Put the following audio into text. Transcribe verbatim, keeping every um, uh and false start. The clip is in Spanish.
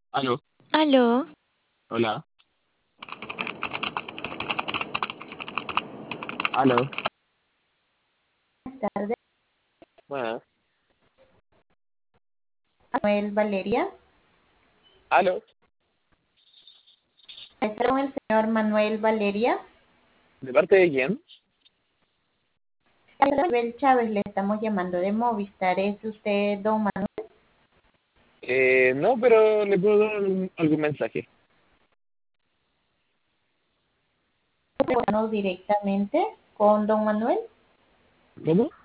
Aló, Aló, hola, aló, Tarde, bueno, Manuel Valeria. aló, Está con el señor Manuel Valeria. ¿de parte de quién? Isabel Chávez, le estamos llamando de Movistar. ¿Es usted don Eh, no, pero le puedo dar algún, algún mensaje. Manuel directamente con don Manuel? ¿Cómo?